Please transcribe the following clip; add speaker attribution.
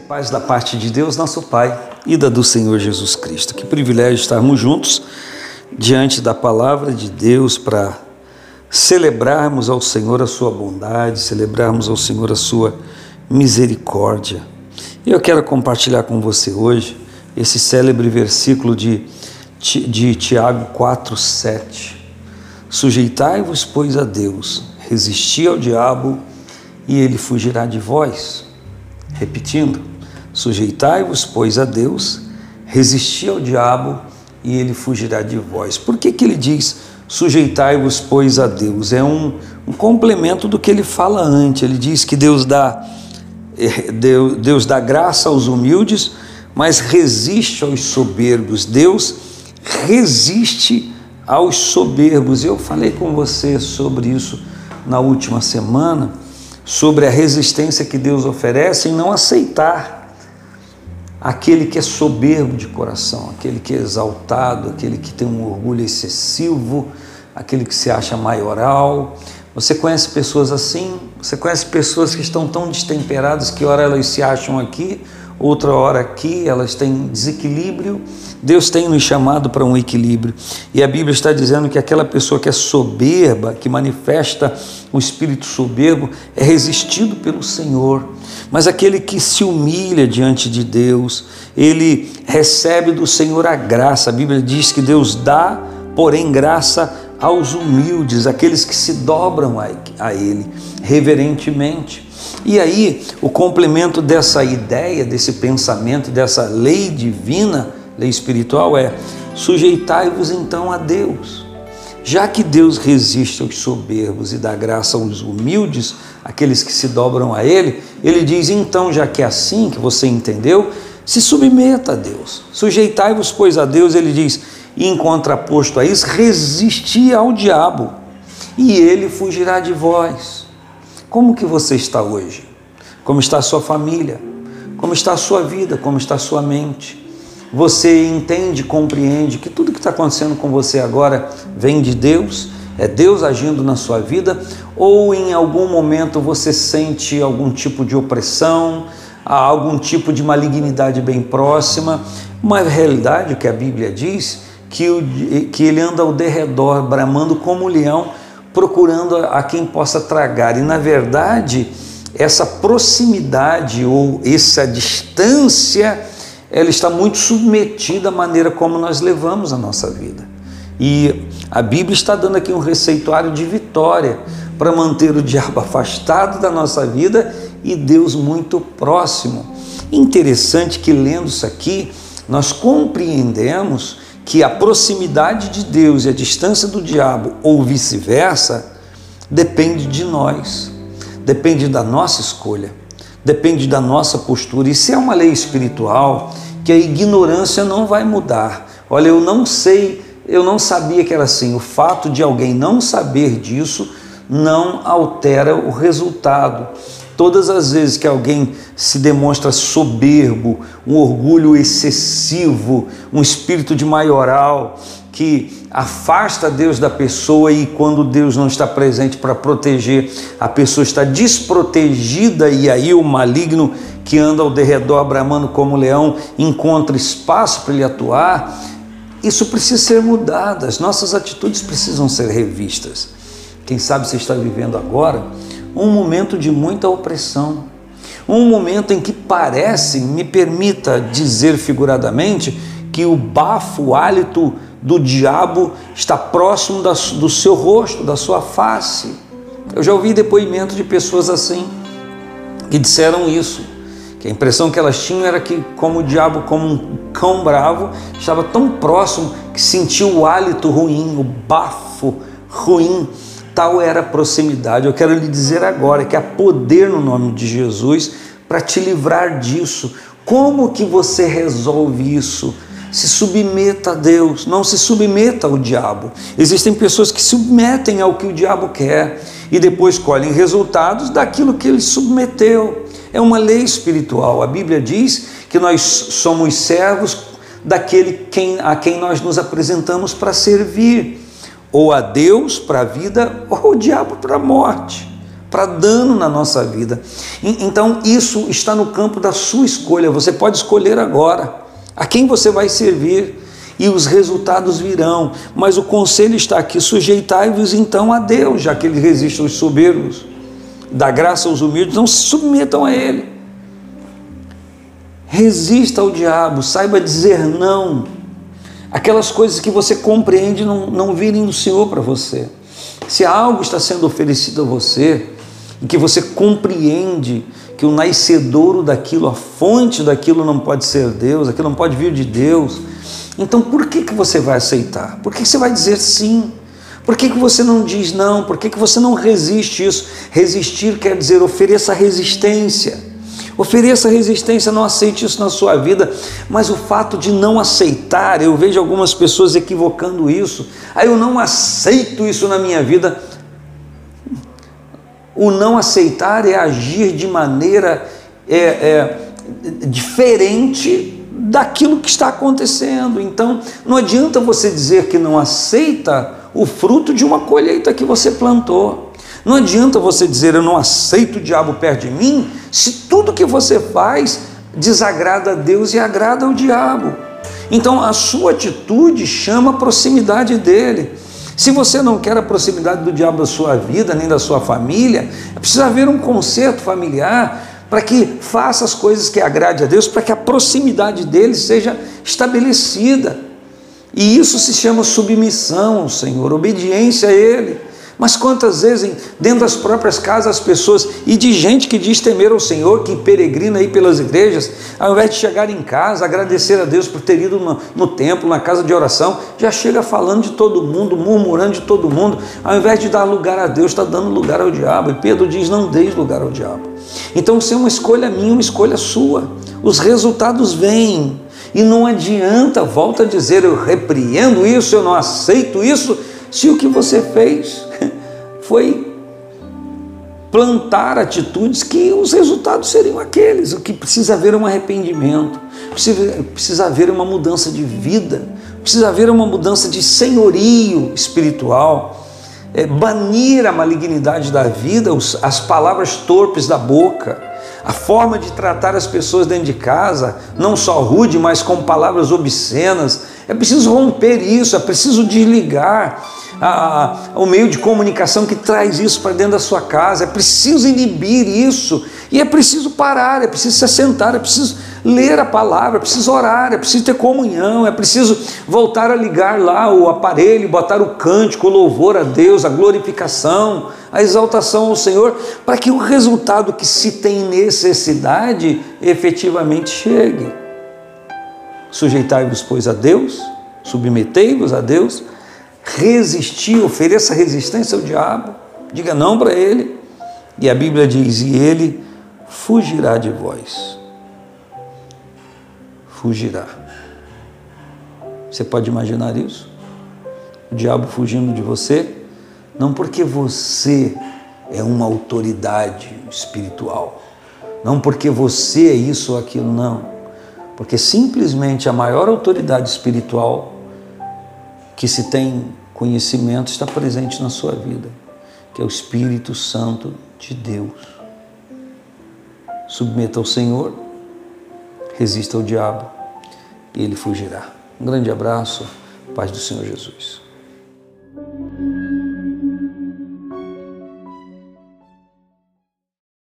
Speaker 1: Paz da parte de Deus, nosso Pai, e da do Senhor Jesus Cristo. Que privilégio estarmos juntos diante da palavra de Deus para celebrarmos ao Senhor a sua bondade, celebrarmos ao Senhor a sua misericórdia. E eu quero compartilhar com você hoje esse célebre versículo de Tiago 4:7. Sujeitai-vos, pois, a Deus, resisti ao diabo e ele fugirá de vós. Repetindo, sujeitai-vos, pois, a Deus, resisti ao diabo e ele fugirá de vós. Por que ele diz sujeitai-vos, pois, a Deus? É um complemento do que ele fala antes. Ele diz que Deus dá graça aos humildes, mas resiste aos soberbos. Deus resiste aos soberbos. Eu falei com você sobre isso na última semana, sobre a resistência que Deus oferece em não aceitar aquele que é soberbo de coração, aquele que é exaltado, aquele que tem um orgulho excessivo, aquele que se acha maioral. Você conhece pessoas assim? Você conhece pessoas que estão tão destemperadas que ora elas se acham aqui, outra hora aqui, elas têm desequilíbrio. Deus tem nos chamado para um equilíbrio, e a Bíblia está dizendo que aquela pessoa que é soberba, que manifesta o espírito soberbo, é resistido pelo Senhor, mas aquele que se humilha diante de Deus, ele recebe do Senhor a graça. A Bíblia diz que Deus dá, porém, graça aos humildes, aqueles que se dobram a Ele reverentemente. E aí, o complemento dessa ideia, desse pensamento, dessa lei divina, lei espiritual, é sujeitai-vos então a Deus. Já que Deus resiste aos soberbos e dá graça aos humildes, aqueles que se dobram a Ele, Ele diz, então, já que é assim que você entendeu, se submeta a Deus. Sujeitai-vos, pois, a Deus. Ele diz, e em contraposto a isso, resisti ao diabo, e ele fugirá de vós. Como que você está hoje? Como está a sua família? Como está a sua vida? Como está a sua mente? Você entende, compreende que tudo que está acontecendo com você agora vem de Deus? É Deus agindo na sua vida? Ou em algum momento você sente algum tipo de opressão, algum tipo de malignidade bem próxima? Uma realidade que a Bíblia diz, que ele anda ao derredor, bramando como um leão, procurando a quem possa tragar. E na verdade, essa proximidade ou essa distância, ela está muito submetida à maneira como nós levamos a nossa vida. E a Bíblia está dando aqui um receituário de vitória para manter o diabo afastado da nossa vida e Deus muito próximo. Interessante que, lendo isso aqui, nós compreendemos que a proximidade de Deus e a distância do diabo, ou vice-versa, depende de nós, depende da nossa escolha, depende da nossa postura. Isso é uma lei espiritual que a ignorância não vai mudar. Olha, eu não sabia que era assim. O fato de alguém não saber disso não altera o resultado. Todas as vezes que alguém se demonstra soberbo, um orgulho excessivo, um espírito de maioral, que afasta Deus da pessoa, e quando Deus não está presente para proteger, a pessoa está desprotegida, e aí o maligno que anda ao derredor bramando como leão encontra espaço para ele atuar. Isso precisa ser mudado, as nossas atitudes precisam ser revistas. Quem sabe você está vivendo agora um momento de muita opressão, um momento em que parece, me permita dizer figuradamente, que o bafo, o hálito do diabo está próximo do seu rosto, da sua face. Eu já ouvi depoimento de pessoas assim, que disseram isso, que a impressão que elas tinham era que, como o diabo, como um cão bravo, estava tão próximo que sentiu o hálito ruim, o bafo ruim. Tal era a proximidade. Eu quero lhe dizer agora que há poder no nome de Jesus para te livrar disso. Como que você resolve isso? Se submeta a Deus, não se submeta ao diabo. Existem pessoas que se submetem ao que o diabo quer e depois colhem resultados daquilo que ele submeteu. É uma lei espiritual. A Bíblia diz que nós somos servos daquele a quem nós nos apresentamos para servir. Ou a Deus para a vida, ou o diabo para a morte, para dano na nossa vida. Então isso está no campo da sua escolha. Você pode escolher agora a quem você vai servir e os resultados virão. Mas o conselho está aqui: sujeitai-vos então a Deus, já que Ele resiste aos soberbos, dá graça aos humildes, não se submetam a Ele. Resista ao diabo, saiba dizer não. Aquelas coisas que você compreende não virem do Senhor para você. Se algo está sendo oferecido a você e que você compreende que o nascedouro daquilo, a fonte daquilo não pode ser Deus, aquilo não pode vir de Deus, então por que você vai aceitar? Por que você vai dizer sim? Por que você não diz não? Por que você não resiste isso? Resistir quer dizer ofereça resistência. Ofereça resistência, não aceite isso na sua vida. Mas o fato de não aceitar, eu vejo algumas pessoas equivocando isso. Eu não aceito isso na minha vida. O não aceitar é agir de maneira diferente daquilo que está acontecendo. Então, não adianta você dizer que não aceita o fruto de uma colheita que você plantou. Não adianta você dizer eu não aceito o diabo perto de mim, se tudo que você faz desagrada a Deus e agrada ao diabo. Então a sua atitude chama a proximidade dele. Se você não quer a proximidade do diabo da sua vida, nem da sua família, precisa haver um conserto familiar para que faça as coisas que agrade a Deus, para que a proximidade dele seja estabelecida. E isso se chama submissão ao Senhor, obediência a Ele. Mas quantas vezes dentro das próprias casas as pessoas, e de gente que diz temer ao Senhor, que peregrina aí pelas igrejas, ao invés de chegar em casa, agradecer a Deus por ter ido no templo, na casa de oração, já chega falando de todo mundo, murmurando de todo mundo, ao invés de dar lugar a Deus, está dando lugar ao diabo. E Pedro diz, não deis lugar ao diabo. Então se é uma escolha minha, uma escolha sua, os resultados vêm, e não adianta, volta a dizer, eu repreendo isso, eu não aceito isso, se o que você fez foi plantar atitudes que os resultados seriam aqueles. O que precisa haver é um arrependimento, precisa haver uma mudança de vida, precisa haver uma mudança de senhorio espiritual, banir a malignidade da vida, as palavras torpes da boca, a forma de tratar as pessoas dentro de casa, não só rude, mas com palavras obscenas. É preciso romper isso, é preciso desligar o meio de comunicação que traz isso para dentro da sua casa, é preciso inibir isso, e é preciso parar, é preciso se assentar, é preciso ler a palavra, é preciso orar, é preciso ter comunhão, é preciso voltar a ligar lá o aparelho, botar o cântico, o louvor a Deus, a glorificação, a exaltação ao Senhor, para que o resultado que se tem necessidade efetivamente chegue. Sujeitai-vos, pois, a Deus, submetei-vos a Deus, resistir, ofereça resistência ao diabo, diga não para ele, e a Bíblia diz, e ele fugirá de vós. Fugirá. Você pode imaginar isso? O diabo fugindo de você, não porque você é uma autoridade espiritual, não porque você é isso ou aquilo, não, porque simplesmente a maior autoridade espiritual que se tem conhecimento está presente na sua vida, que é o Espírito Santo de Deus. Submeta ao Senhor, resista ao diabo e ele fugirá. Um grande abraço, paz do Senhor Jesus.